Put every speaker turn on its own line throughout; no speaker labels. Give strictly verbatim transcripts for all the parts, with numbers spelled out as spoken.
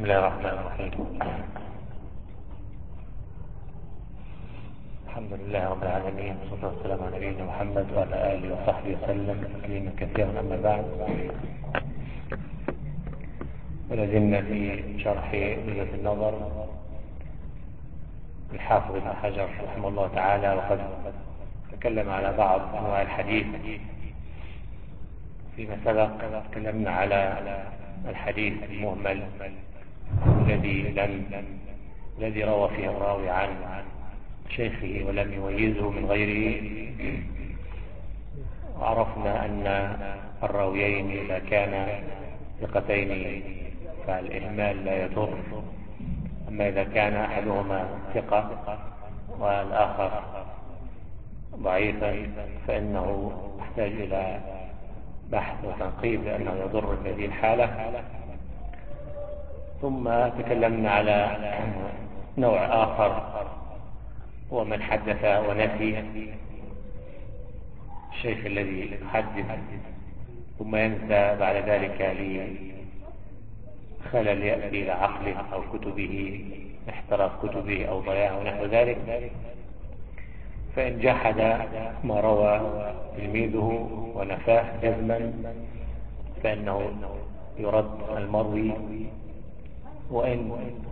الله الرحمن الرحيم. الحمد لله رب العالمين، والصلاة والسلام على نبينا محمد وعلى آله وصحبه وسلم تسليما كثيرا. أما بعد، ولازلنا في شرح وجهة النظر الحافظ ابن حجر رحمه الله تعالى، وقد تكلم على بعض أنواع الحديث. فيما سبق تكلمنا على الحديث المهمل الذي لم الذي روى فيه الراوي عن شيخه ولم يميزه من غيره، وعرفنا أن الراويين إذا كانا ثقتين فالإهمال لا يضر، أما إذا كان أحدهما ثقة والآخر ضعيفا فإنه يحتاج إلى بحث وتنقيب لأنه يضر في هذه الحالة. ثم تكلمنا على نوع آخر، ومن حدث ونسي، الشيخ الذي يحدث ثم ينسى بعد ذلك لخلل يأتي إلى عقله أو كتبه، احتراق كتبه أو ضياع ونحو ذلك. فإن جحد ما روى تلميذه ونفاه جزما فإنه يرد المروي، وإن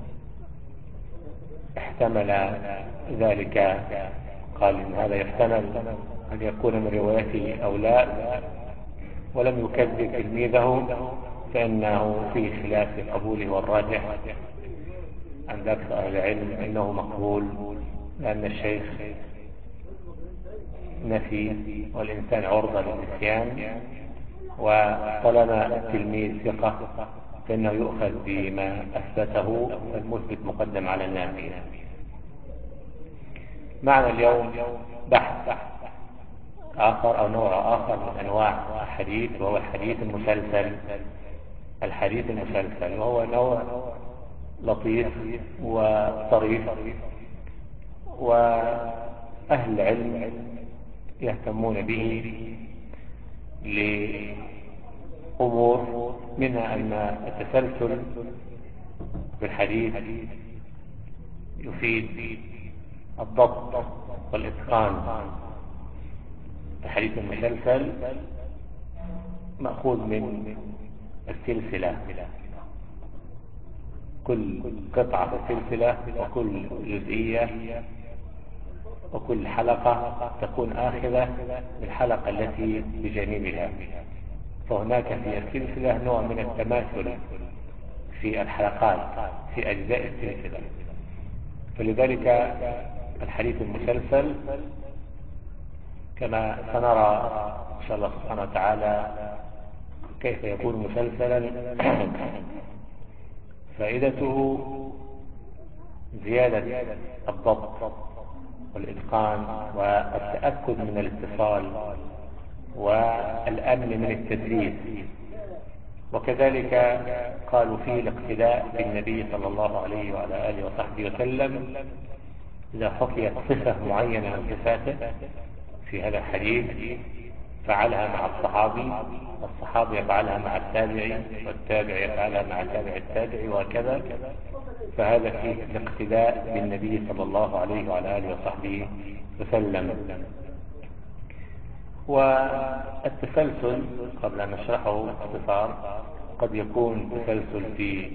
احتمل ذلك قال إن هذا يحتمل أن يكون من روايته أو لا، ولم يكذب تلميذه فإنه في خلاف قبوله، والراجح عند أكثر أهل العلم أنه مقبول، لأن الشيخ نفي والإنسان عرضة للنسيان، وطالما التلميذ ثقة فإنه يؤخذ بما أثبته، المثبت مقدم على النافي. معنا اليوم بحث آخر أو نوع آخر من أنواع الحديث، وهو الحديث المسلسل. الحديث المسلسل وهو نوع لطيف وطريف، وأهل العلم يهتمون به لأمور، منها أن التسلسل بالحديث يفيد الضبط والإتقان. الحديث المسلسل مأخوذ من السلسلة، كل قطعة في السلسلة وكل جزئية وكل حلقة تكون آخذة بالحلقة التي بجانبها، فهناك في السلسلة نوع من التماثل في الحلقات في أجزاء السلسلة. فلذلك الحديث المسلسل كما سنرى إن شاء الله سبحانه وتعالى كيف يكون مسلسلا. فائدته زيادة الضبط والإتقان والتأكد من الاتصال والأمن من التدليس، وكذلك قالوا فيه الاقتداء بالنبي صلى الله عليه وعلى آله وصحبه وسلم. إذا حكيت صفة معينة من صفاته في هذا الحديث فعلها مع الصحابي، والصحابي يفعلها مع التابعي، والتابع يفعلها مع تابع التابعي، وهكذا. فهذا فيه الاقتداء بالنبي صلى الله عليه وعلى آله وصحبه وسلم. والتسلسل قبل أن نشرحه باختصار قد يكون تسلسل في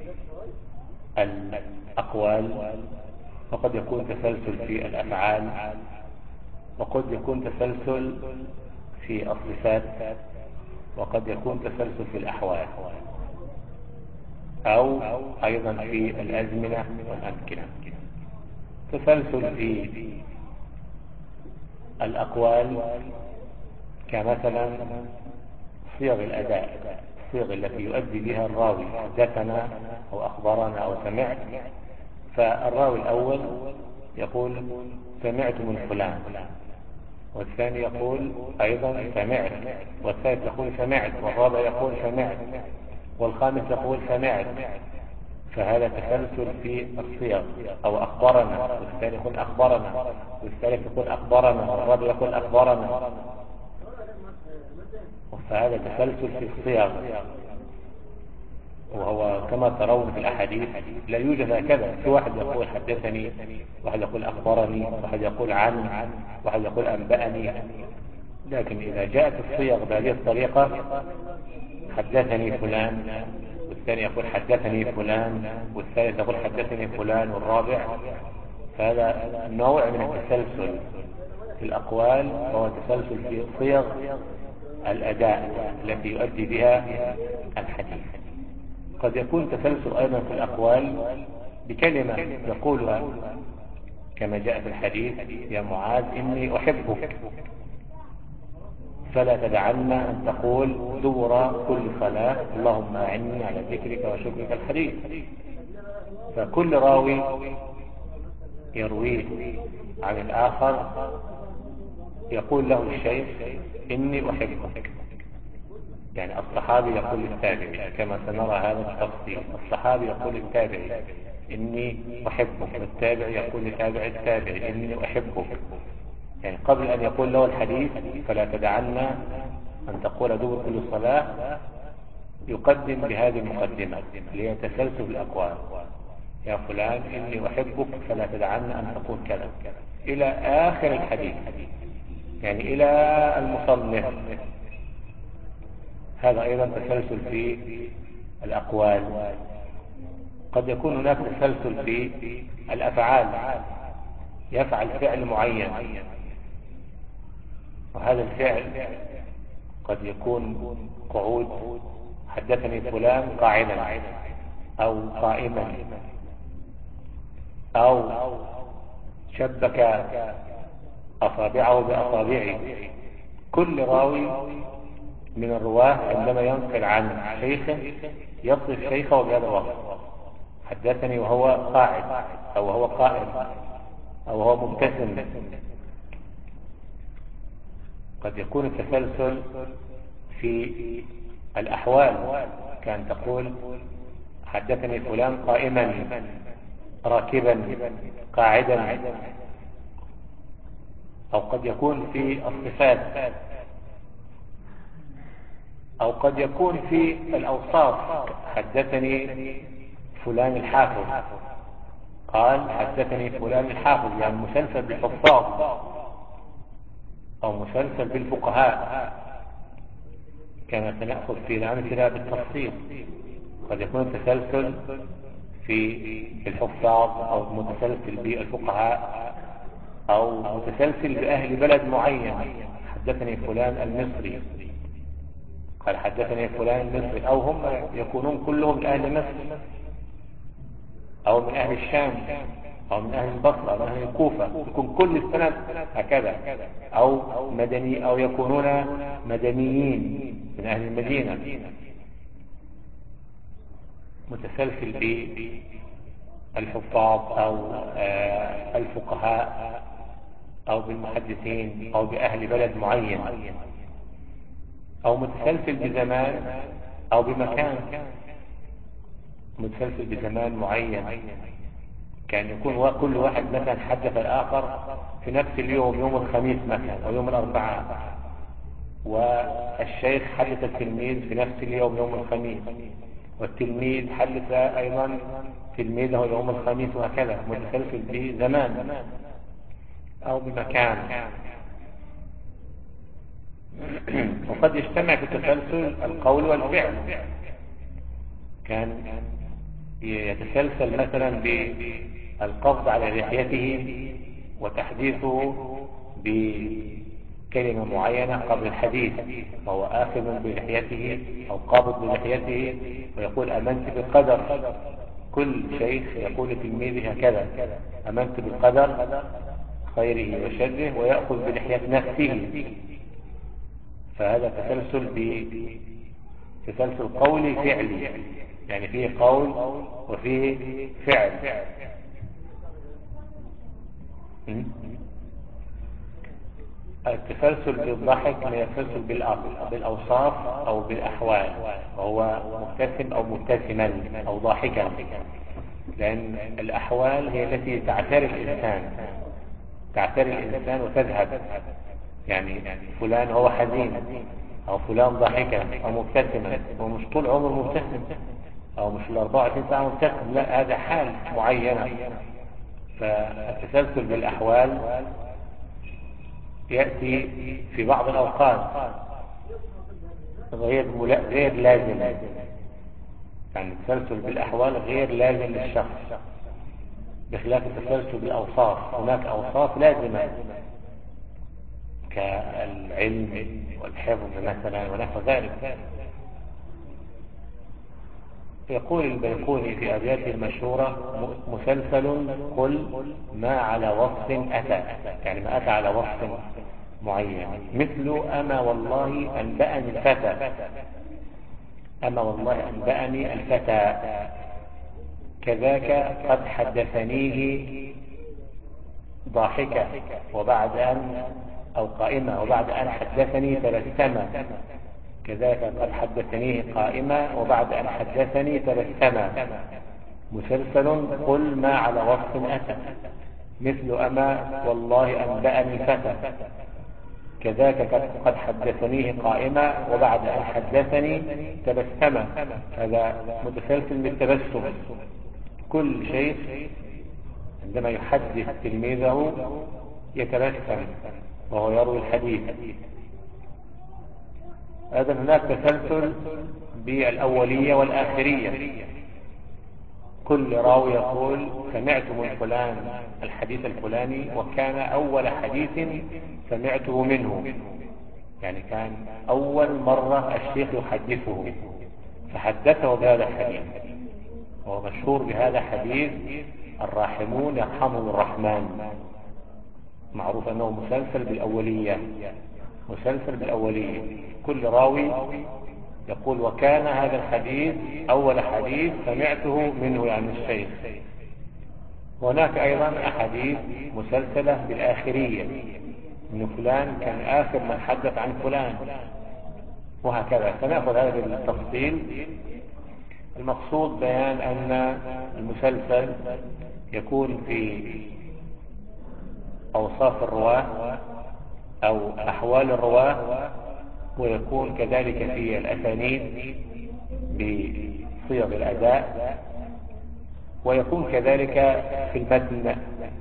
الأقوال، وقد يكون تسلسل في الأفعال، وقد يكون تسلسل في الصفات، وقد يكون تسلسل في الأحوال، أو أيضا في الأزمنة والأمكنة. تسلسل في الأقوال كمثلا صيغ الأداء، الصيغ التي يؤدي بها الراوي حدثنا أو أخبرنا أو سمعت. فالراوي الأول يقول سمعت من فلان، والثاني يقول أيضا سمعت، والثالث يقول سمعت، والرابع يقول سمعت، والخامس يقول سمعت. فهذا تسلسل في الصيغ. أو أخبرنا، والثاني يقول أخبرنا، والثالث يقول أخبرنا، والرابع يقول أخبرنا. فهذا تسلسل في الصيغ. وهو كما ترون في الأحاديث لا يوجد هكذا، في واحد يقول حدثني، واحد يقول أخبرني، واحد يقول عن، واحد يقول أنبأني. لكن إذا جاءت الصيغ بهذه الطريقة، حدثني فلان، والثاني يقول حدثني فلان، والثالث يقول حدثني فلان، والرابع، فهذا نوع من التسلسل في الأقوال، وهو تسلسل في صيغ الأداء التي يؤدي بها الحديث. قد يكون تسلسل أيضا في الأقوال بكلمة يقولها، كما جاء في الحديث: يا معاذ إني أحبك، فلا تدعنا أن تقول دبر كل صلاة اللهم أعني على ذكرك وشكرك الحديث. فكل راوي يرويه عن الآخر يقول له الشيخ: إني أحبك. يعني الصحابي يقول للتابعي، كما سنرى هذا التفصيل، الصحابي يقول للتابعي: إني أحبك، والتابعي يقول لتابع التابعي: إني أحبك. يعني قبل أن يقول له الحديث: فلا تدعنا أن تقول دبر كل صلاة، يقدم بهذه المقدمة اللي هي تسلسل الأقوال: يا فلان إني أحبك فلا تدعنا أن تقول كذا، إلى آخر الحديث، يعني إلى المصنف. هذا أيضا تسلسل في الأقوال. قد يكون هناك تسلسل في الأفعال، يفعل فعل معين، وهذا الفعل قد يكون قعود، حدثني فلان قاعدا أو قائما، أو شبك أصابعه بأصابعه. كل راوي من الرواه عندما ينقل عن شيخه يصف شيخه بهذا الوصف: حدثني وهو قاعد، أو وهو قائم، أو وهو مبتسم. قد يكون التسلسل في الأحوال، كان تقول: حدثني فلان قائما، راكبا، قاعدا. أو قد يكون في الصفات، أو قد يكون في الأوصاف: حدثني فلان الحافظ، قال حدثني فلان الحافظ، يعني مسلسل بالحفاظ أو مسلسل بالفقهاء، كما سنأخذ في الأمثلة بالتفصيل. قد يكون التسلسل في الحفاظ، أو متسلسل بالفقهاء، أو متسلسل بأهل بلد معين: حدثني فلان المصري، قال حدثني فلان المصري، أو هم يكونون كلهم من أهل مصر، أو من أهل الشام، أو من أهل البصرة، أو من أهل الكوفة، يكون كل السند هكذا، أو مدني، أو يكونون مدنيين من أهل المدينة. متسلسل بالحفاظ، أو الفقهاء، أو بالمحدثين، أو بأهل بلد معين، أو متسلسل بزمان أو بمكان. متسلسل بزمان معين، كان يكون كل واحد مثلا حدث الآخر في نفس اليوم، يوم الخميس مثلا، أو يوم الأربعاء، والشيخ حدث التلميذ في نفس اليوم يوم الخميس، والتلميذ حدث أيضا تلميذه يوم الخميس، وهكذا. متسلسل بزمان أو بمكان. وقد يجتمع في التسلسل القول والفعل، كان يتسلسل مثلا بالقبض على لحيته وتحديثه بكلمة معينة قبل الحديث، فهو آخذ بلحيته أو قابض بلحيته ويقول: أمنت بالقدر. كل شيخ يقول لتلميذه هكذا: أمنت بالقدر خيره وشره، ويأخذ بلحية نفسه. فهذا تسلسل بتسلسل قولي فعلي، يعني فيه قول وفيه فعل. التسلسل بالضحك من التسلسل بالأوصاف أو بالأحوال، وهو مبتسم أو مبتسما أو ضاحكا، لأن الأحوال هي التي تعتري الإنسان تعتري الإنسان وتذهب. يعني فلان هو حزين، أو فلان ضاحكا أو مبتسما، ومش طول عمره مبتسم، أو مش ال أربعة وعشرين ساعة متصل، لا، هذا حال معينة. فالتسلسل بالأحوال يأتي في بعض الأوقات غير غير لازم، يعني التسلسل بالأحوال غير لازم للشخص، بخلاف التسلسل بالأوصاف. هناك أوصاف لازمة كالعلم والحفظ مثلا ونحو ذلك. يقول البيقوني في أبياته المشهورة: مسلسل قل ما على وصف أتى، يعني ما أتى على وصف معين، مثل أما والله أنبأني الفتى، أما والله أنبأني الفتى، كذاك قد حدثنيه ضاحكة وبعد أن أو قائمة وبعد أن حدثني تبسما، كذاك قد حدثنيه قائمة وبعد أن حدثني تبسما، مسلسل قل ما على وصف أتى، مثل أما والله أنبأني فتى، كذاك قد حدثنيه قائمة وبعد أن حدثني تبسما. هذا متسلسل بالتبسم. كل شيء عندما يحدث تلميذه يتبسم وهو يروي الحديث. هذا هناك تسلسل بالأولية والآخرية. كل راوي يقول سمعت من فلان الحديث الفلاني وكان أول حديث سمعته منه، يعني كان أول مرة الشيخ يحدثه فحدثه بهذا الحديث. وهو مشهور بهذا حديث الراحمون يرحمهم الرحمن، معروف أنه مسلسل بالأولية، مسلسل بالأولية. كل راوي يقول وكان هذا الحديث أول حديث سمعته منه، يعني الشيخ. وهناك أيضا أحاديث مسلسلة بالآخرية، إن فلان كان آخر من حدث عن فلان، وهكذا. سنأخذ هذا بالتفصيل. المقصود بيان أن المسلسل يكون في أوصاف الرواة أو أحوال الرواة، ويكون كذلك في الأسانيد بصيغ الأداء، ويكون كذلك في المتن،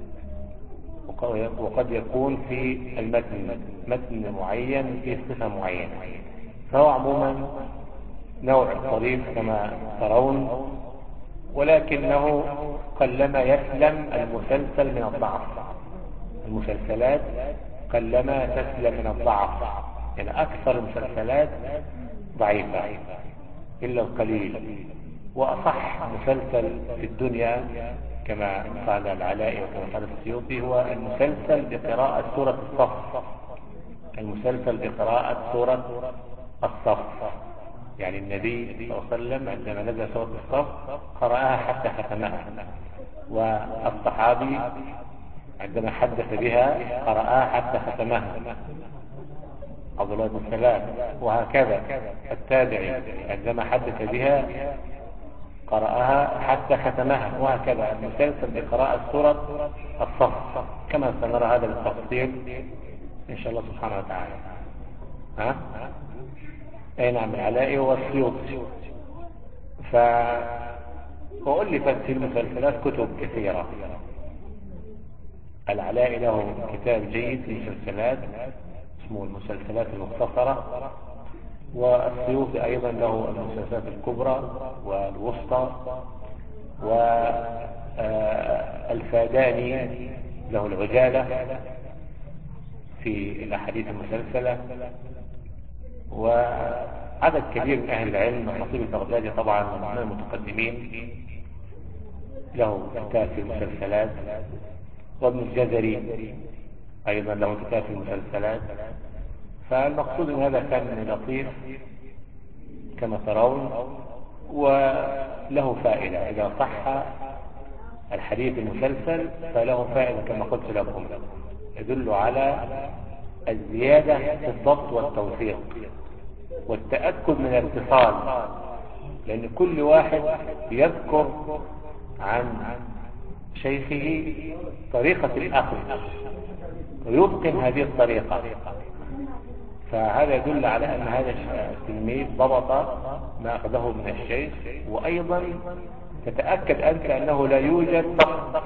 وقد يكون في المتن متن معين في صفة معينة. فهو عموما نوع طريف كما ترون، ولكنه قلما يسلم المسلسل من الضعف. المسلسلات قلما تسلم من الضعف، يعني أكثر المسلسلات ضعيفة إلا القليل. وأصح مسلسل في الدنيا كما قال العلائي وكما قال السيوطي هو المسلسل بقراءة سورة الصف. المسلسل بقراءة سورة الصف، يعني النبي صلى الله عليه وسلم عندما نزل سورة الصف قرأها حتى ختمها، والصحابي عندما حدث بها قرأها حتى ختمها، عبد الله بن سلام. وهكذا التابعي عندما حدث بها قرأها حتى ختمها، وهكذا المسلسل بقراءة سورة الصف، كما سنرى هذا بالتفصيل إن شاء الله سبحانه وتعالى. ها؟ أي نعم، العلائي والسيوطي. ف وألفت في المسلسلات كتب كثيرة. العلائي له كتاب جيد في المسلسلات اسمه المسلسلات المختصرة، والسيوطي أيضا له المسلسلات الكبرى والوسطى، والفاداني له العجالة في الأحاديث المسلسلة. وعدد كبير من أهل العلم، الخطيب البغدادي طبعا من المتقدمين له كتاب في المسلسلات، وابن الجزري أيضا له كتاب في المسلسلات. فالمقصود من هذا كان لطيف كما ترون، وله فائدة. إذا صح الحديث المسلسل فله فائدة كما قلت لكم، يدل على الزيادة في الضبط والتوثيق والتأكد من الاتصال، لأن كل واحد يذكر عن شيخه طريقة الأخذ ويتقن هذه الطريقة، فهذا يدل على أن هذا التلميذ ضبط ما أخذه من الشيخ. وأيضا تتأكد أنت أنه لا يوجد فرق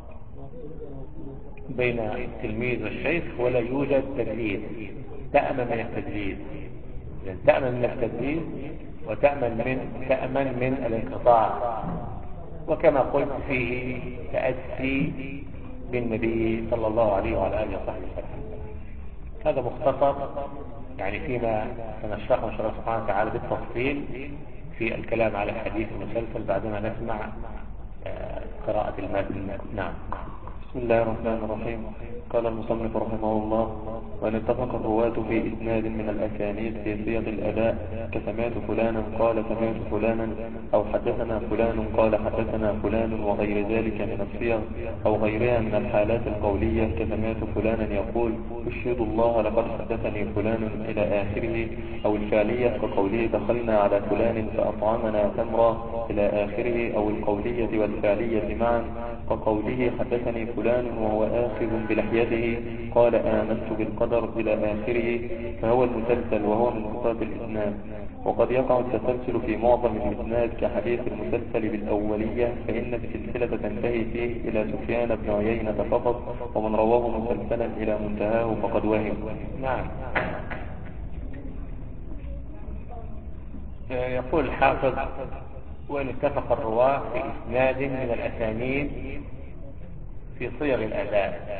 بين التلميذ والشيخ ولا يوجد تدليس. تأمن من التدليس، يعني تأمن من التدليس وتأمن من تأمن من الانقطاع. وكما قلت فيه تأسي بالنبي صلى الله عليه وعلى آله وصحبه وسلم. هذا مختصر يعني فيما سنشرحه إن شاء الله سبحانه وتعالى بالتفصيل في الكلام على الحديث المسلسل بعدما نسمع قراءة المتن. نعم.
بسم الله الرحمن الرحيم. قال المصنف رحمه الله: وأن اتفق الرواة في إسناد من الأسانيد في صيغ الأداء كسمعت فلانا قال سمعت فلانا، أو حدثنا فلان قال حدثنا فلان، وغير ذلك من الصيغ أو غيرها من الحالات القولية كسمعت فلانا يقول أشهد الله لقد حدثني فلان إلى آخره، أو الفعلية كقوله دخلنا على فلان فأطعمنا تمرا إلى آخره، أو القولية والفعلية معا كقوله حدثني فلان وهو آخذ بلحيته قال آمنت بالقدر إلى آخره، فهو المسلسل وهو من صفات الإسناد. وقد يقع التسلسل في معظم الإسناد كحديث المسلسل بالأولية، فإن السلسلة تنتهي فيه إلى سفيان بن عيينة فقط، ومن رواه مسلسلا إلى منتهاه فقد وهم.
نعم. يقول الحافظ: وإن اتفق الرواة في إسناد من الأسانيد في صيغ الأداء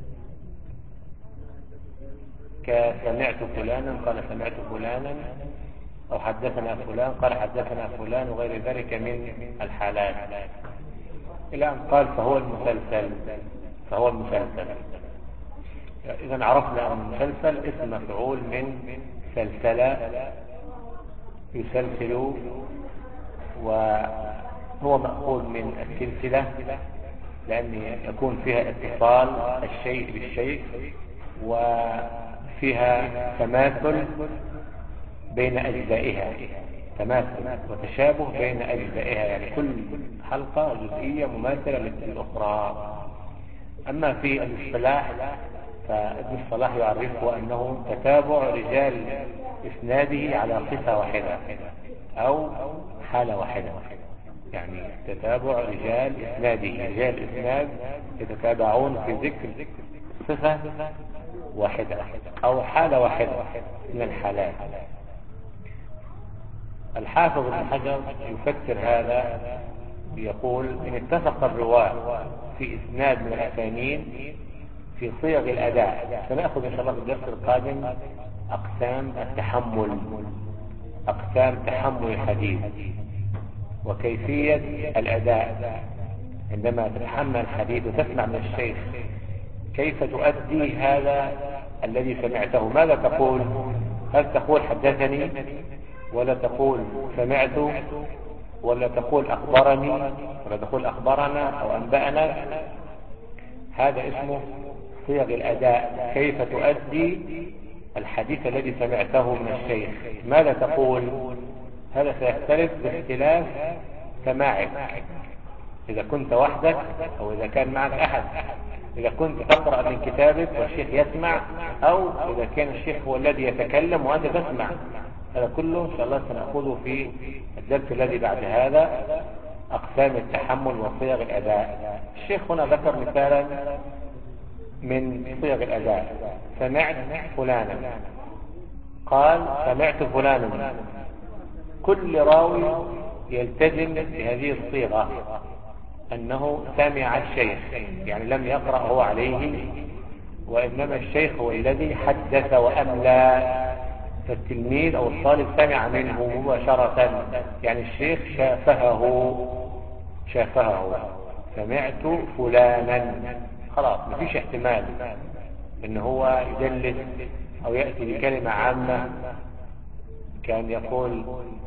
كسمعت فلانا قال سمعت فلانا، أو حدثنا فلان قال حدثنا فلان، وغير ذلك من الحالات، إلى أن قال فهو المسلسل. فهو المسلسل إذا عرفنا أن المسلسل اسم مفعول من سلسلة يسلسل، وهو مأخوذ من السلسلة لأن يكون فيها اتصال الشيء بالشيء، وفيها تماثل بين أجزائها، تماثل وتشابه بين أجزائها، يعني كل حلقة جزئية مماثلة للأخرى. أما في الاصطلاح فابن الصلاح يعرفه أنه تتابع رجال إسناده على صفة واحدة أو حالة واحدة، يعني تتابع رجال إسناده، رجال الإسناد يتتابعون في ذكر صفة واحدة أو حالة واحدة من الحالات. الحافظ ابن حجر يفسر هذا يقول: إن اتفق الرواة في إسناد من الأسانيد في صيغ الأداء. سنأخذ إن شاء الله في الدرس القادم أقسام التحمل، أقسام تحمل الحديث وكيفية الأداء عندما تتحمل الحديث وتسمع من الشيخ، كيف تؤدي هذا الذي سمعته. ماذا تقول؟ هل تقول حدثني، ولا تقول سمعت، ولا تقول أخبرني، ولا تقول أخبرنا أو أنبأنا؟ هذا اسمه صيغ الأداء، كيف تؤدي الحديث الذي سمعته من الشيخ. ماذا تقول؟ هذا سيختلف باختلاف سماعك، إذا كنت وحدك أو إذا كان معك أحد، إذا كنت تقرأ من كتابك والشيخ يسمع، أو إذا كان الشيخ هو الذي يتكلم وأنت تسمع. هذا كله إن شاء الله سنأخذه في الدرس الذي بعد هذا، أقسام التحمل وصيغ الأداء. الشيخ هنا ذكر مثالا من صيغ الأداء: سمعت فلانا قال سمعت فلانا. كل راوي يلتزم بهذه الصيغة أنه سمع الشيخ، يعني لم يقرأ هو عليه، وإنما الشيخ هو الذي حدث وأملى، فالتلميذ أو الطالب سمع منه مباشرة، يعني الشيخ شافهه شافهه سمعت فلانا، خلاص ما فيش احتمال ان هو يدلس او يأتي بكلمة عامة كان يقول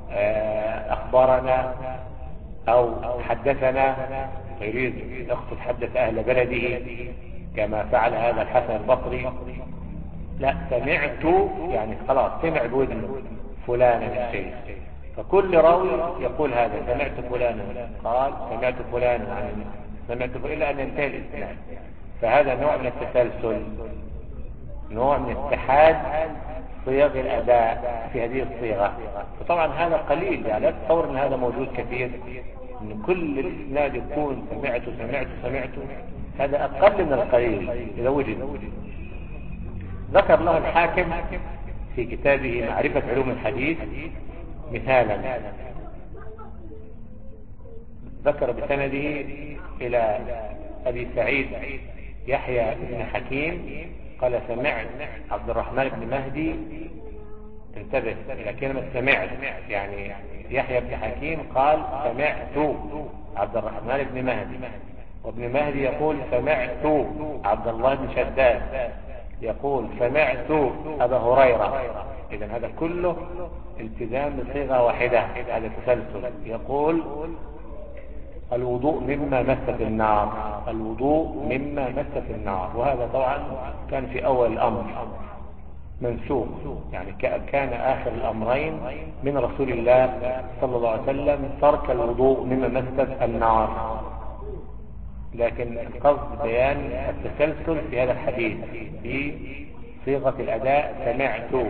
اخبرنا او حدثنا ويريد يقصد حدث اهل بلده كما فعل هذا الحسن البصري. لا، سمعت يعني خلاص سمع بودنه فلانا الشيخ، فكل راوي يقول هذا سمعت فلانا قال سمعت فلانا يعني سمعت إلا أن ينتهي الإسناد. فهذا نوع من التسلسل، نوع من اتحاد صيغ الأداء في هذه الصيغة. وطبعا هذا قليل، يعني لا تتصور أن هذا موجود كثير، أن كل الإسناد يكون سمعت سمعت سمعت، هذا أقل من القليل إذا وجد. ذكر له الحاكم في كتابه معرفة علوم الحديث مثالا، ذكر بسنده إلى أبي سعيد يحيى بن حكيم قال سمعت عبد الرحمن بن مهدي. انتبه إلى كلمة سمعت، يعني يحيى بن حكيم قال سمعت عبد الرحمن بن مهدي، وابن مهدي يقول سمعت عبد الله بن شداد، يقول سمعت أبا هريرة. إذن هذا كله التزام بصيغة واحدة، هذا تسلسل. يقول الوضوء مما مست النار، الوضوء مما مست النار. وهذا طبعا كان في أول الأمر منسوخ، يعني كان آخر الأمرين من رسول الله صلى الله عليه وسلم ترك الوضوء مما مست النار، لكن القصد بيان التسلسل في هذا الحديث في صيغة الأداء سمعت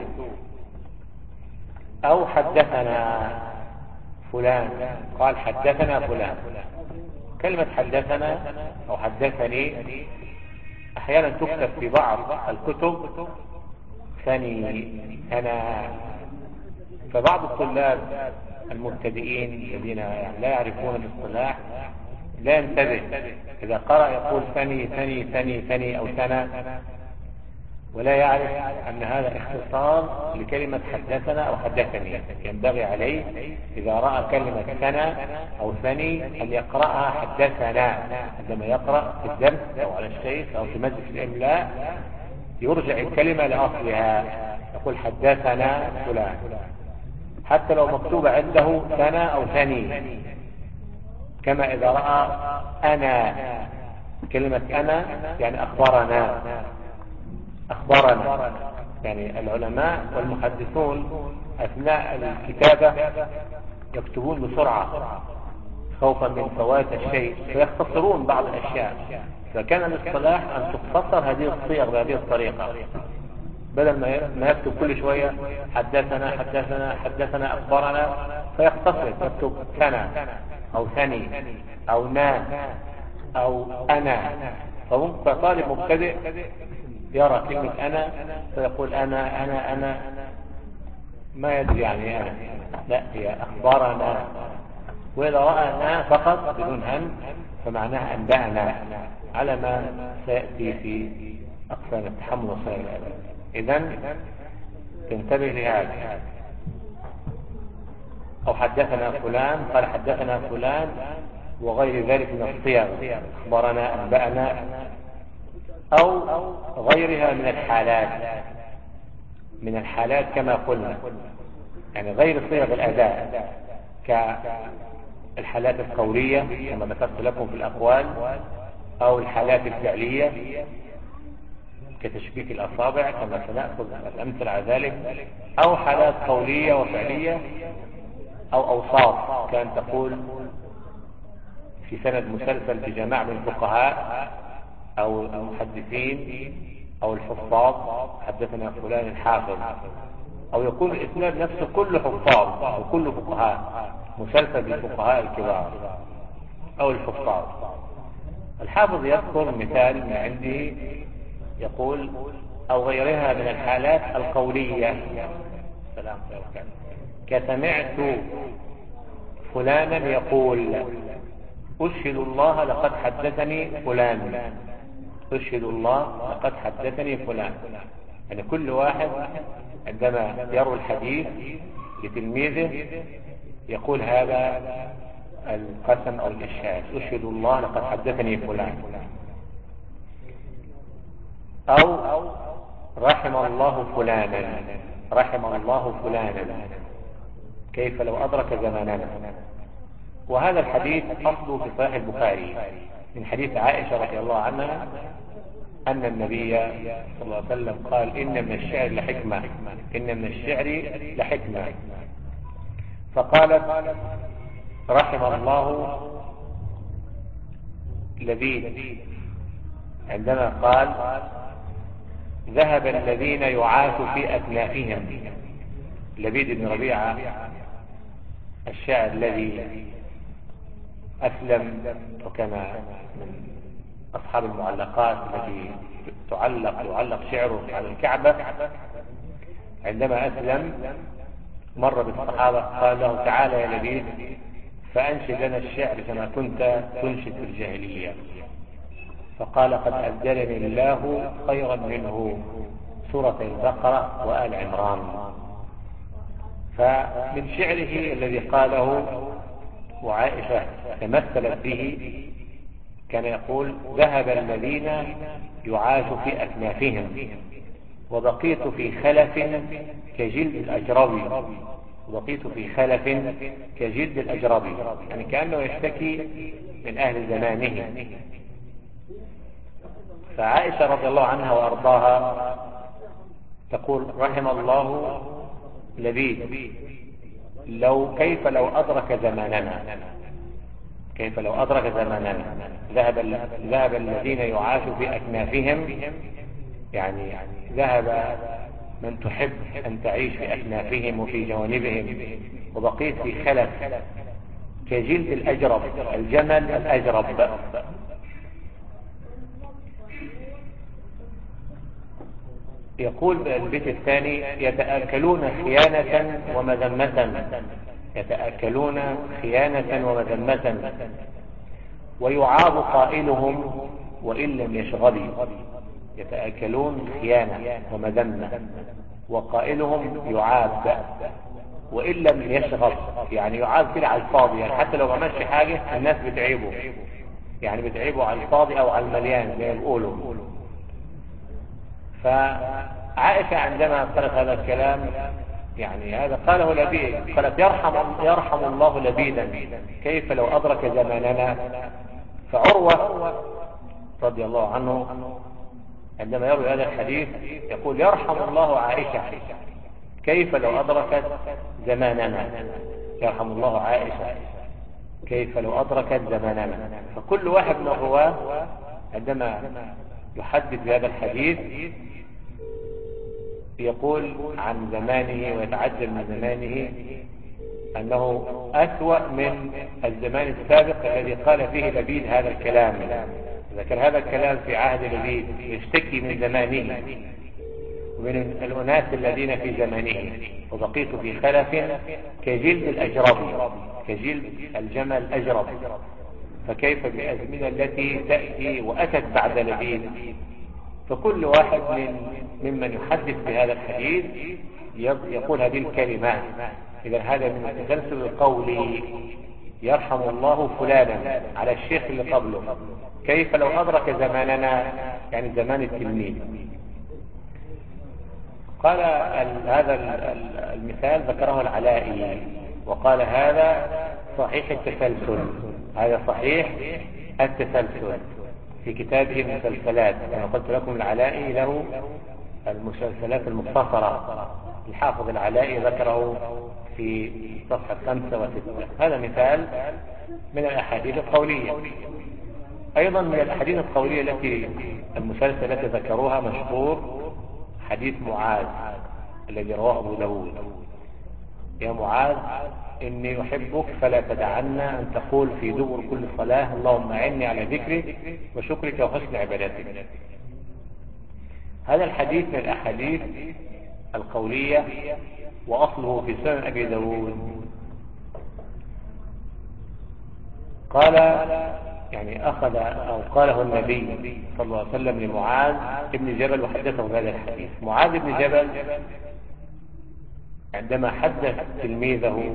أو حدثنا فلان، قال حدثنا فلان. كلمة حدثنا أو حدثني أحيانا تكتب في بعض الكتب ثاني أنا، فبعض الطلاب المبتدئين الذين لا يعرفون الاصطلاح لا ينتبه، إذا قرأ يقول ثني ثني ثني ثني أو سنة، ولا يعرف أن هذا اختصار لكلمة حدثنا أو حدثني. ينبغي عليه إذا رأى كلمة سنة أو ثني أن يقرأها حدثنا. عندما يقرأ في الدرس أو على الشيخ أو في مجلس الإملاء يرجع الكلمة لأصلها، يقول حدثنا فلان، حتى لو مكتوب عنده سنة أو ثني. كما إذا رأى أنا، كلمة أنا يعني أخبرنا، أخبرنا. يعني العلماء والمحدثون أثناء الكتابة يكتبون بسرعة خوفا من فوات الشيء، فيختصرون بعض الأشياء. فكان الاصطلاح أن تختصر هذه الصيغ بهذه الطريقة، بدل ما يكتب كل شوية حدثنا حدثنا حدثنا أخبرنا، فيختصر يكتب سنة أو ثني أو نا أو أنا. فممكن طالب مبتدئ يرى كلمة أنا فيقول أنا أنا أنا ما يدري يعني أنا، لا هي أخبارنا. وإذا رأى أنا فقط بدون هم فمعناها أنبأنا، على ما سيأتي في أقسام التحمل وصيغ الأداء. إذن تنتبه لهذا. أو حدثنا فلان قال حدثنا فلان وغير ذلك من الصيغ، أخبرنا أنبأنا أو غيرها من الحالات، من الحالات كما قلنا، يعني غير صيغ الأداء كالحالات القولية كما ذكرت لكم في الأقوال، أو الحالات الفعلية كتشبيك الأصابع كما سنأخذ الأمثلة على ذلك، أو حالات قولية وفعلية، أو أوصاف كان تقول في سند مسلسل بجماعة من الفقهاء أو المحدثين أو الحفاظ حدثنا فلان الحافظ، أو يكون الإسناد نفسه كله حفاظ أو كله فقهاء، مسلسل بالفقهاء الكبار أو الحفاظ. الحافظ يذكر مثال من عنده يقول أو غيرها من الحالات القولية، سلام عليكم، كسمعت فلانا يقول أشهد الله لقد حدثني فلان، أشهد الله لقد حدثني فلان. يعني كل واحد عندما يروي الحديث لتلميذه يقول هذا القسم أو الإشهاد، أشهد الله لقد حدثني فلان. أو رحم الله فلانا، رحم الله فلانا، كيف لو أدرك زماننا. وهذا الحديث أصله في صحيح البخاري من حديث عائشة رضي الله عنها أن النبي صلى الله عليه وسلم قال إن من الشعر لحكمة، إن من الشعر لحكمة. فقالت رحم الله لبيد عندما قال ذهب الذين يعاش في أكنافهم. لبيد بن ربيعة الشاعر الذي أسلم وكان من أصحاب المعلقات التي تعلق يعلق شعره على الكعبة، عندما أسلم مر بالصحابة قال له تعالى يا لبيد فأنشد لنا الشعر كما كنت تنشد في الجاهلية. فقال قد أبدلني الله خيرا منه سورة البقرة وآل عمران. فمن شعره الذي قاله وعائشة تمثلت به كان يقول ذهب الذين يعاش في أكنافهم وبقيت في خلف كجلد الأجربي. وبقيت في خلف كجلد الأجربي، يعني كأنه يشتكي من أهل زمانه. فعائشة رضي الله عنها وأرضاها تقول رحم الله لبيد لو كيف لو أدرك زماننا، كيف لو أدرك زماننا. ذهب ذهب الذين يعاش في أكنافهم، يعني ذهب من تحب أن تعيش في أكنافهم وفي جوانبهم، وبقيت في خلف كجلد الأجرب، الجمل الأجرب. يقول البيت الثاني يتآكلون خيانة ومذمة، يتآكلون خيانة ومذمة ويعاب قائلهم وإن لم يشغبي. يتآكلون خيانة ومذمة وقائلهم يعاب وإن لم يشغب، يعني يعاب كده على الفاضي، يعني حتى لو ما عملش حاجة الناس بتعيبه، يعني بتعيبه على الفاضي أو على المليان زي ما بيقولوا. فعائشة عندما قالت هذا الكلام يعني هذا قاله لبيد، قالت يرحم, يرحم الله لبيدا كيف لو أدرك زماننا. فعروة رضي الله عنه عندما يروي هذا الحديث يقول يرحم الله عائشة كيف لو أدركت زماننا. يرحم الله عائشة كيف لو أدركت زماننا. فكل واحد من الرواه عندما يحدث بهذا الحديث يقول عن زمانه ويتعجب من زمانه أنه أسوأ من الزمان السابق الذي قال فيه لبيد هذا الكلام. إذا كان هذا الكلام في عهد لبيد يشتكي من زمانه ومن الأناس الذين في زمانه وبقيت في خلف كجلد الأجرب، كجلد الجمل الأجرب، فكيف بالأزمنة التي تأتي وأتت بعد لبيد. فكل واحد من ممن يحدث بهذا الحديث يقول هذه الكلمات. إذا هذا من التسلسل القولي يرحم الله فلانا على الشيخ اللي قبله كيف لو أدرك زماننا، يعني زمان التلميذ. قال هذا المثال ذكره العلائي وقال هذا صحيح التسلسل، هذا صحيح التسلسل في كتابه المسلسلات. أنا قلت لكم العلائي له المسلسلات المختصرة، الحافظ العلائي ذكره في صفحة خمسة وستة. هذا مثال من الأحاديث القولية. أيضا من الأحاديث القولية التي المسلسل التي ذكروها مشهور حديث معاذ الذي رواه أبو داود. يا معاذ إني أحبك فلا تدعنا أن تقول في دبر كل صلاة اللهم أعني على ذكرك وشكرك وحسن عبادتك. هذا الحديث من الأحاديث القولية وأصله في سنن أبي داود. قال يعني أخذ أو قاله النبي صلى الله عليه وسلم لمعاذ ابن جبل وحدثه بهذا الحديث. معاذ بن جبل عندما حدث تلميذه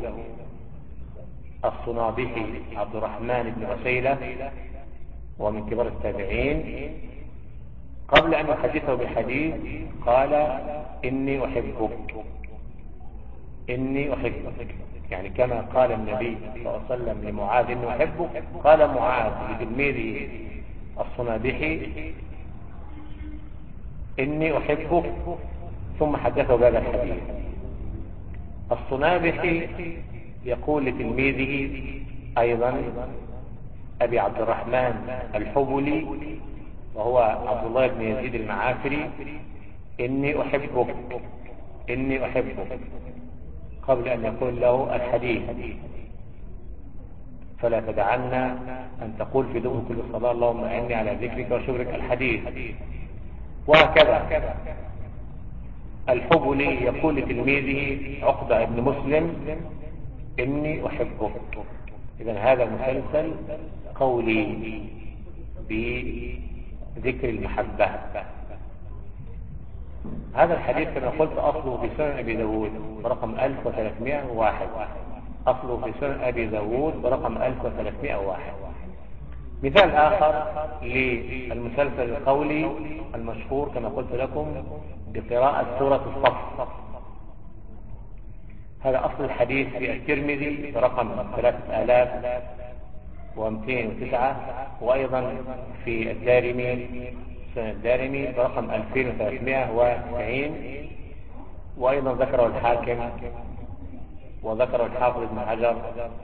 الصنابحي عبد الرحمن بن عسيلة ومن كبار التابعين قبل أن يحدثه بالحديث قال إني أحبك، إني أحبك، يعني كما قال النبي صلى الله عليه وسلم لمعاذ إني أحبك قال معاذ لتلميذه الصنابحي إني أحبك ثم حدثه بهذا الحديث. الصنابحي يقول لتلميذه أيضا أبي عبد الرحمن الحبلي وهو عبد الله بن يزيد المعافري إني أحبك إني أحبك قبل أن يقول له الحديث. فلا تدعنا أن تقول في دبر كل صلاة اللهم أعني على ذكرك وشكرك الحديث. وهكذا الحبلي يقول لتلميذه عقبة بن مسلم إني أحبك. إذن هذا مسلسل قولي بذكر المحبة. هذا الحديث كما قلت أصله في سنن أبي داود برقم ألف وثلاثمائة وواحد. أصله في سنن أبي داود برقم ألف وثلاثمائة وواحد. مثال آخر للمسلسل القولي المشهور كما قلت لكم بقراءة سورة الصف. هذا أصل الحديث في الترمذي برقم ثلاثة آلاف ومئتين وتسعة، وأيضا في الدارمي سنن الدارمي برقم ألفين وثلاثمائة وتسعين، وأيضا ذكره الحاكم وذكره الحافظ ابن حجر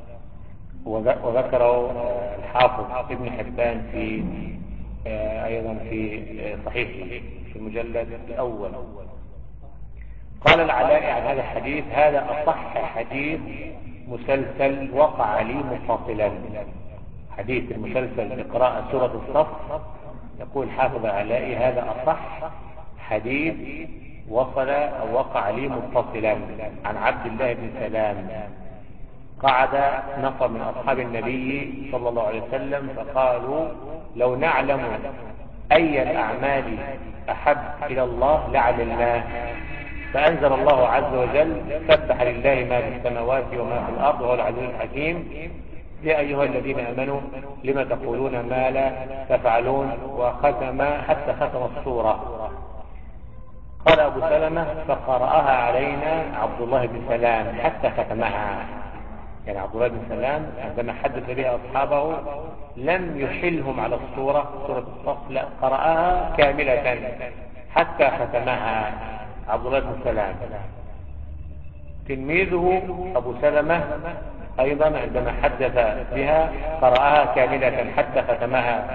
وذكره الحافظ ابن حبان في أيضا في صحيحه في المجلد الأول. قال العلاء عن هذا الحديث: هذا أصح حديث مسلسل وقع لي متصلا. حديث المسلسل بقراءة سورة الصف، يقول حافظ العلاء: هذا أصح حديث وصل أو وقع لي متصلا عن عبد الله بن سلام. قعد نفر من أصحاب النبي صلى الله عليه وسلم فقالوا: لو نعلم أي الأعمال أحب إلى الله لعلمناه. فأنزل الله عز وجل: سبح لله ما في السماوات وما في الأرض وهو العزيز الحكيم. يا أيها الذين آمنوا لما تقولون ما لا تفعلون، وختم حتى ختم السورة. قال أبو سلمة: فقرأها علينا عبد الله بن سلام حتى ختمها. يعني عبد الله بن سلام عندما حدث بها أصحابه لم يحلهم على السورة سورة الصف، لا، قرأها كاملة حتى ختمها عبد الله بن سلام. تلميذه أبو سلمة أيضا عندما حدث بها قرأها كاملة حتى ختمها.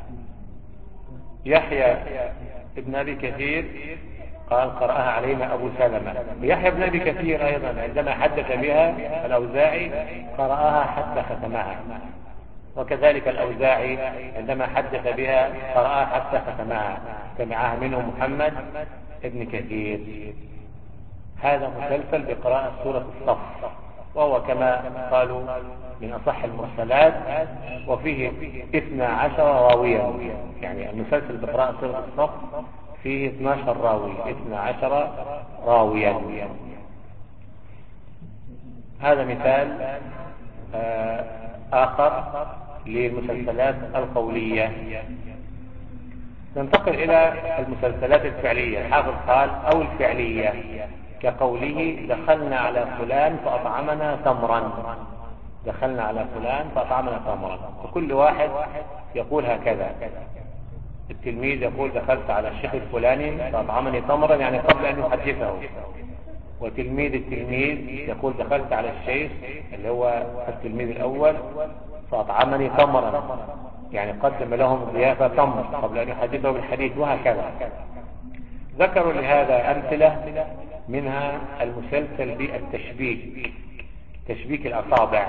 يحيى ابن أبي كثير قال: قرأها علينا أبو سلمة. يحيى بن أبي كثير أيضا عندما حدث بها الأوزاعي قرأها حتى ختمها. وكذلك الأوزاعي عندما حدث بها قرأها حتى ختمها، سمعها منه محمد ابن كثير. هذا مسلسل بقراءة سورة الصف، وهو كما قالوا من أصح المرسلات، وفيه اثنا عشر راويا. يعني المسلسل بقراءة سورة الصف فيه اثنا عشر راوي، اثنا عشر راويا. هذا مثال آخر للمسلسلات القولية. ننتقل إلى المسلسلات الفعلية. الحافظ قال: أو الفعلية، كقوله: دخلنا على فلان فأطعمنا تمرا. دخلنا على فلان فأطعمنا تمرا. وكل واحد يقول هكذا. التلميذ يقول: دخلت على الشيخ الفلاني فأطعمني تمرا، يعني قبل أن يحدثه. وتلميذ التلميذ يقول: دخلت على الشيخ اللي هو التلميذ الأول فأطعمني تمرا، يعني قدم لهم ضيافة تمر قبل أن يحدثه بالحديث، وهكذا. ذكروا لهذا أمثلة، منها المسلسل بالتشبيك، تشبيك الأصابع.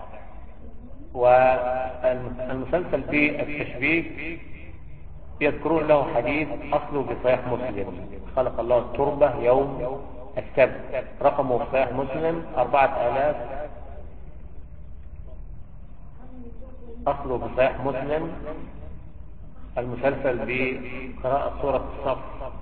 والمسلسل بالتشبيك يذكرون له حديث أصله في صحيح مسلم: خلق الله التربة يوم السبت. رقمه في صحيح مسلم أربعة آلاف. أصله في صحيح مسلم المسلسل بقراءة سورة الصف.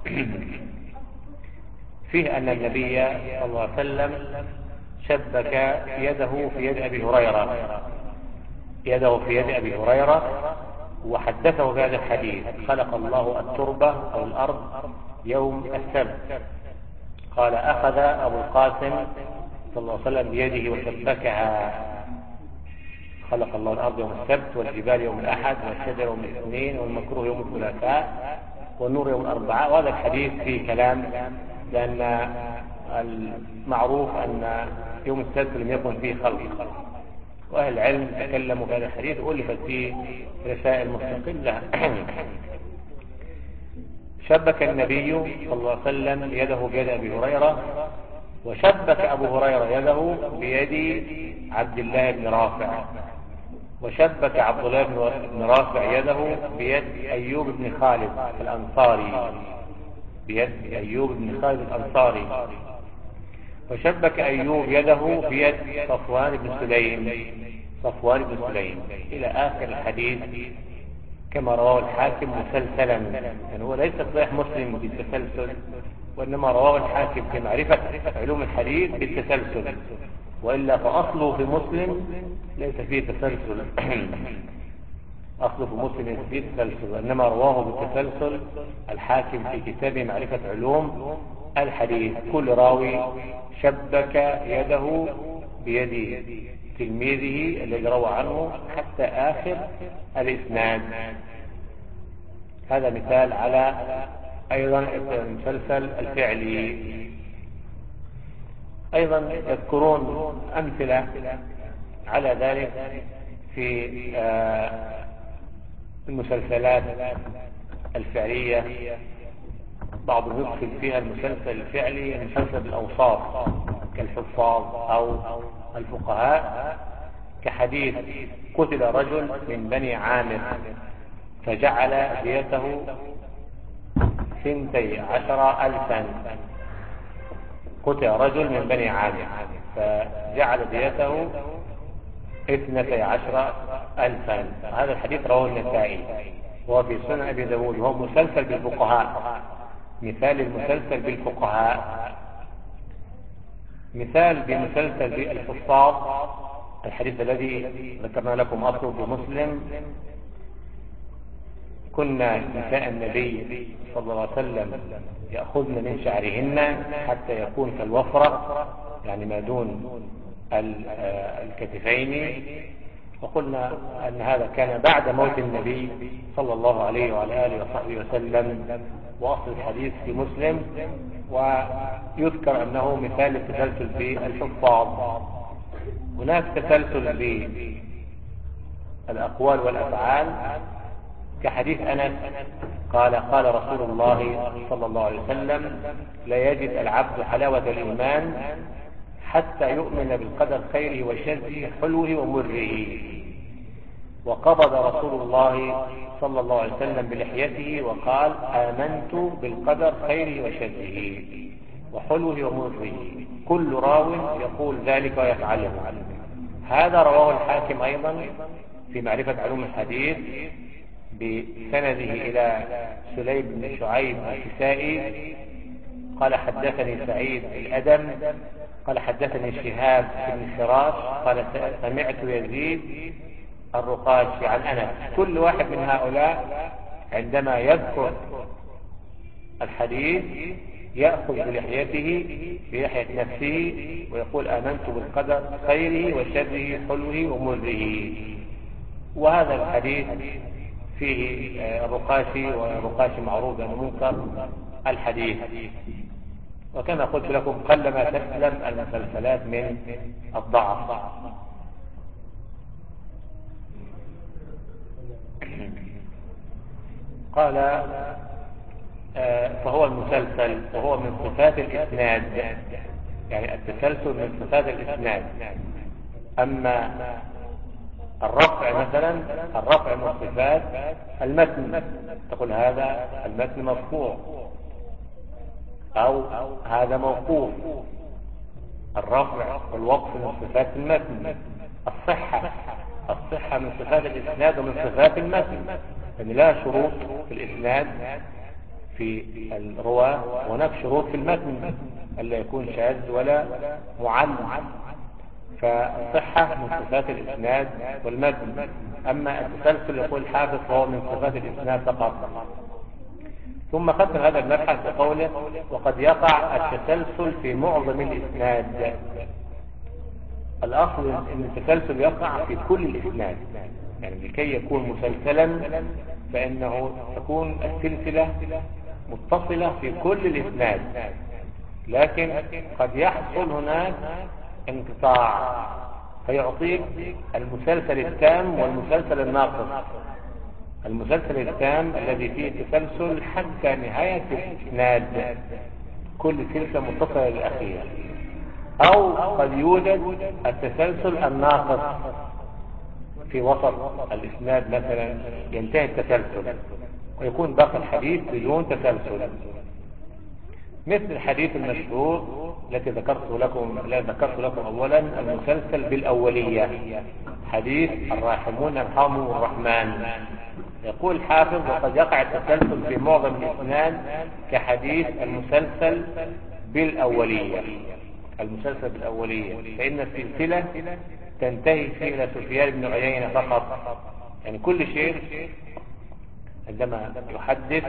فيه أن النبي صلى الله عليه وسلم شبك يده في يد أبي هريرة يده في يد أبي هريرة وحدثه بهذا الحديث: خلق الله التربة أو الأرض يوم السبت. قال: أخذ أبو القاسم صلى الله عليه وسلم بيده وشبكها: خلق الله الأرض يوم السبت، والجبال يوم الأحد، والشجر يوم الاثنين، والمكروه يوم الثلاثاء، والنور يوم الأربعاء. وهذا الحديث فيه كلام، لأن المعروف أن يوم السبت لم يكن فيه خلق، وأهل العلم تكلموا في هذا الحديث وألفت فيه رسائل مستقلة. شبك النبي صلى الله عليه وسلم يده بيد أبي هريرة، وشبك أبو هريرة يده بيد عبد الله بن رافع، وشبك عبد الله بن رافع يده بيد أيوب بن خالد الأنصاري بيد أيوب بن خالد الأنصاري، وشبك أيوب يده بيد صفوان بن سليم صفوان بن سليم إلى آخر الحديث كما رواه الحاكم مسلسلا. يعني هو ليس صحيح مسلم بالتسلسل، وإنما رواه الحاكم في معرفة علوم الحديث بالتسلسل، وإلا فأصله في مسلم ليس فيه تسلسل أصله في مسلم ليس فيه تسلسل، وإنما رواه بالتسلسل الحاكم في كتاب معرفة علوم الحديث. كل راوي شبك يده بيد تلميذه الذي روى عنه حتى آخر الإسناد. هذا مثال على أيضا المسلسل الفعلي. أيضا يذكرون أمثلة على ذلك في المسلسلات الفعلية. بعضهم يدخل فيها المسلسل الفعلي المسلسل بالأوصاف كالحفاظ أو الفقهاء، كحديث قتل رجل من بني عامر فجعل ديته ثنتي عشر ألفا. قتل رجل من بني عامر فجعل ديته اثنتي عشر ألفا. هذا الحديث رواه النسائي وهو في سنن أبي داود، وهو مسلسل بالفقهاء، مثال المسلسل بالفقهاء. مثال بمسلسل بالحفاظ الحديث الذي ذكرنا لكم أصله في مسلم: كنا نساء النبي صلى الله عليه وسلم يأخذن من شعرهن حتى يكون كالوفرة، يعني ما دون الكتفين. وقلنا أن هذا كان بعد موت النبي صلى الله عليه وعلى آله وصحبه وسلم، وأصل الحديث في مسلم، ويذكر أنه مثال التسلسل بالحفاظ. هناك تسلسل بالأقوال والأفعال كحديث أنس قال: قال رسول الله صلى الله عليه وسلم: لا يجد العبد حلاوة الإيمان حتى يؤمن بالقدر خيره وشره حلوه ومره. وقبض رسول الله صلى الله عليه وسلم بلحيته وقال: آمنت بالقدر خيره وشره وحلوه ومره. كل راو يقول ذلك ويفعله. هذا رواه الحاكم أيضا في معرفة علوم الحديث بسنده إلى سليم بن شعيب الكسائي قال: حدثني سعيد الأدم قال: حدثني شهاب بن فراش قال: سمعت يزيد الرقاشي عن أنس. كل واحد من هؤلاء عندما يذكر الحديث يأخذ بلحيته بلحية نفسه ويقول: آمنت بالقدر خيره وشره حلوه ومره. وهذا الحديث فيه الرقاشي، والرقاشي معروف بأنه منكر الحديث. وكما قلت لكم قلما تسلم المسلسلات من الضعف. قال: فهو المسلسل وهو من صفات الإسناد، يعني التسلسل من صفات الإسناد. أما الرفع مثلا، الرفع من صفات المتن، تقول هذا المتن مرفوع أو هذا موقوف. الرفع والوقف من صفات المتن. الصحة الصحة من صفات الإسناد ومن صفات المتن، يعني لا شروط في الإسناد في الرواة، وهناك شروط في المتن ألا يكون شاذ ولا معل. فالصحة من صفات الإسناد والمتن. أما التسلسل يقول الحافظ فهو من صفات الإسناد فقط. ثم ختم هذا المبحث بقوله: وقد يقع التسلسل في معظم الإسناد. الأصل أن التسلسل يقع في كل الإسناد، يعني لكي يكون مسلسلا فإنه تكون السلسلة متصلة في كل الإسناد، لكن قد يحصل هناك انقطاع فيعطيك المسلسل التام والمسلسل الناقص. المسلسل التام الذي فيه تسلسل حتى نهاية الإسناد، كل سلسلة متصلة للأخير. أو قد يوجد التسلسل الناقص في وسط الإسناد مثلا، ينتهي التسلسل ويكون باقي الحديث بدون تسلسل، مثل الحديث المشهور التي ذكرت لكم لا ذكرت لكم أولا المسلسل بالأولية، حديث الراحمون يرحمهم الرحمن. يقول الحافظ: وقد يقع التسلسل في معظم الإسناد كحديث المسلسل بالأولية. المسلسل بالأولية فإن السلسلة تنتهي فيه إلى سفيان بن عيينة فقط. يعني كل شيء عندما يحدث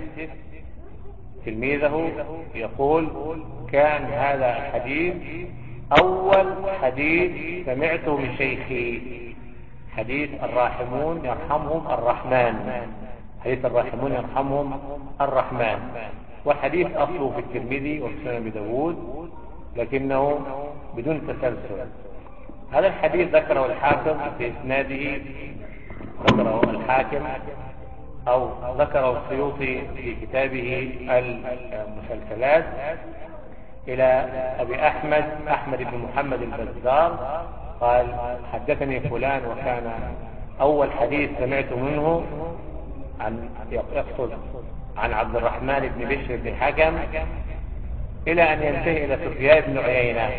تلميذه يقول: كان هذا الحديث أول حديث سمعته من شيخي، حديث الراحمون يرحمهم الرحمن، حديث الراحمون يرحمهم الرحمن. والحديث أصله في الترمذي وفي سنن أبي داود لكنه بدون تسلسل. هذا الحديث ذكره الحافظ في إسناده، ذكره الحاكم أو ذكره السيوطي في كتابه المسلسلات إلى أبي أحمد أحمد بن محمد البزار قال: حدثني فلان وكان أول حديث سمعت منه عن يقصد عن عبد الرحمن بن بشر بن حكم إلى أن ينتهي إلى سفيان بن عيينة.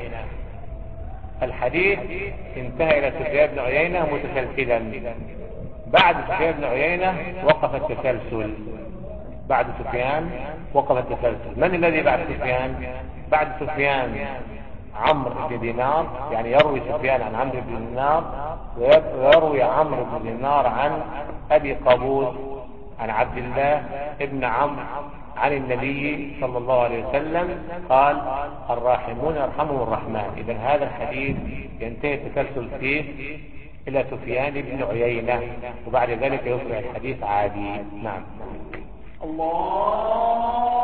الحديث انتهى إلى سفيان بن عيينة متسلسلا. بعد سفيان بن عيينة وقف التسلسل، بعد سفيان وقف التسلسل. من الذي بعد سفيان؟ بعد سفيان عمرو بن دينار، يعني يروي سفيان عن عمرو بن دينار، ويروي عمرو بن دينار عن أبي قابوس عن عبد الله ابن عمرو عن النبي صلى الله عليه وسلم قال: الراحمون يرحمهم الرحمن. إذن هذا الحديث ينتهي التسلسل فيه إلى سفيان بن عيينة، وبعد ذلك يصبح الحديث عادي. نعم. الله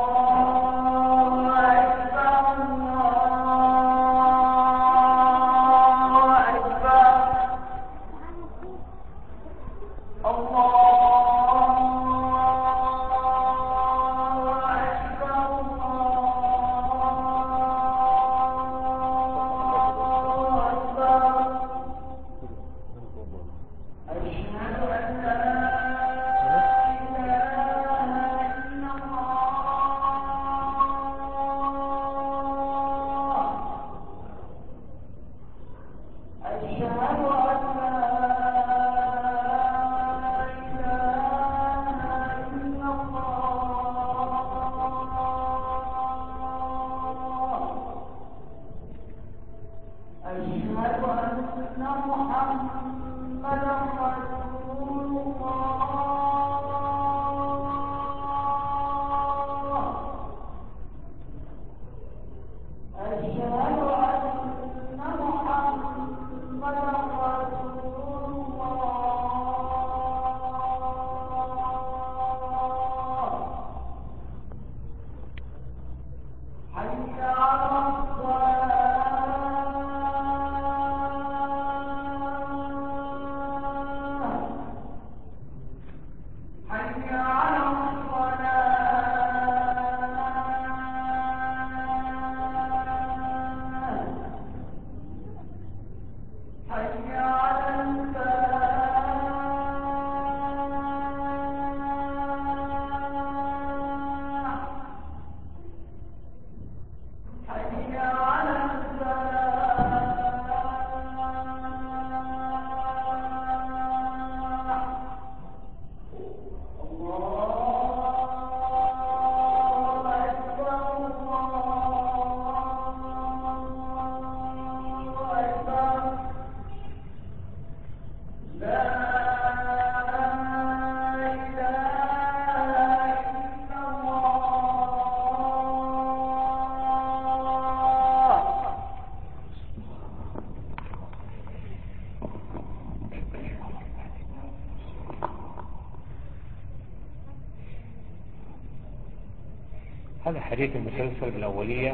هذا حديث المسلسل بالأولية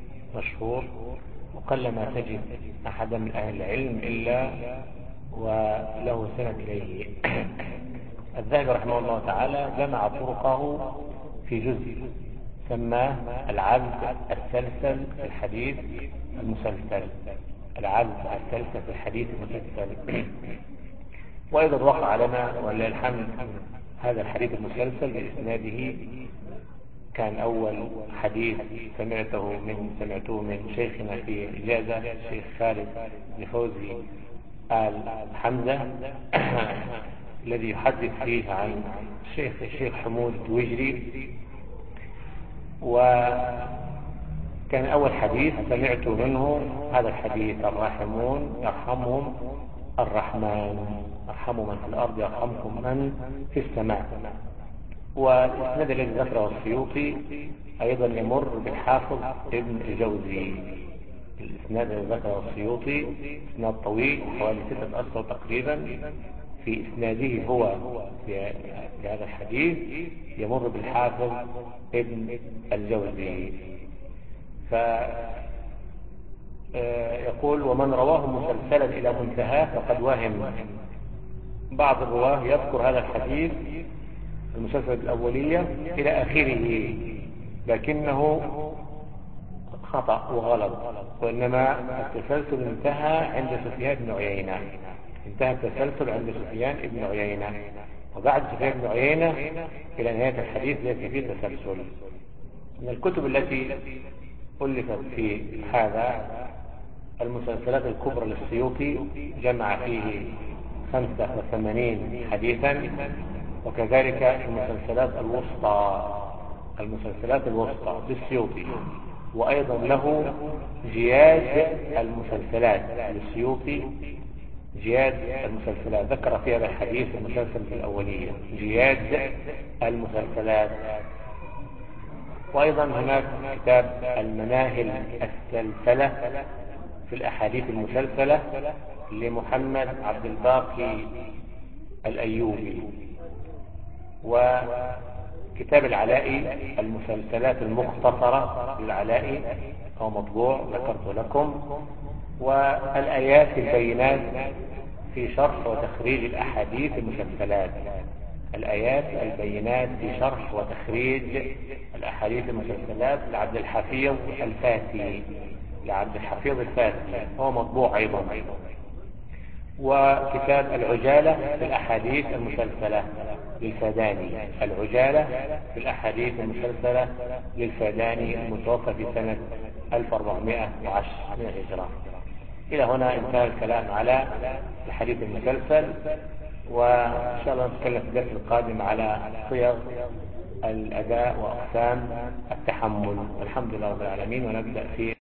مشهور، وقلما تجد أحدا من أهل العلم إلا وله سند إليه. الذهبي رحمه الله تعالى جمع طرقه في جزء سماه العبد السلسل في الحديث المسلسل. العبد السلسل في الحديث المسلسل. وأيضا وقع لنا ولله الحمد هذا الحديث المسلسل بإسناده، كان أول حديث سمعته من سمعته من شيخنا في إجازة الشيخ خالد بن فوزي آل حمزة الذي يحدث فيه عن الشيخ الشيخ حمود التويجري. وكان أول حديث سمعت منه هذا الحديث: الراحمون يرحمهم الرحمن، ارحموا من في الأرض يرحمكم من في السماء. والإسناد الذي ذكره السيوطي أيضا يمر بالحافظ ابن الجوزي. الإسناد الذي ذكره السيوطي إسناد طويل حوالي ستة أسطر تقريبا، في إسناده هو في هذا الحديث يمر بالحافظ ابن الجوزي. فيقول: ومن رواه مسلسلا إلى منتهاه فقد وهم. بعض الرواه يذكر هذا الحديث المسلسل الأولية إلى آخره، لكنه خطأ وغلط، وإنما التسلسل انتهى عند سفيان بن عيينة. انتهى التسلسل عند سفيان بن عيينة، وبعد سفيان بن عيينة إلى نهاية الحديث ليس فيه تسلسل. من الكتب التي ألفت في هذا المسلسلات الكبرى للسيوطي، جمع فيه خمسة وثمانين حديثا، وكذلك المسلسلات الوسطى المسلسلات الوسطى للسيوطي، وأيضا له جياد المسلسلات للسيوطي. جياد المسلسلات ذكر في هذا الحديث المسلسل في الأولية، جياد المسلسلات. وأيضا هناك كتاب المناهل السلسلة في الأحاديث المسلسلة لمحمد عبد الباقي الأيوبي. وكتاب العلائي المسلسلات المختصرة للعلائي هو مطبوع ذكرت لكم. والآيات البينات في شرح وتخريج الأحاديث المسلسلات. الآيات البينات في شرح وتخريج الأحاديث المسلسلات لعبد الحفيظ الفاتي لعبد الحفيظ الفاتي هو مطبوع أيضا. وكتاب العجالة في الأحاديث المسلسلة للفاداني. العجالة في الأحاديث المسلسلة للفاداني المتوفى في سنة ألف وأربعمائة وعشرة من الهجرة. إلى هنا انتهى الكلام على الحديث المسلسل، وإن شاء الله نتكلم في الدرس القادم على صيغ الأداء وأقسام التحمل. الحمد لله رب العالمين. ونبدأ في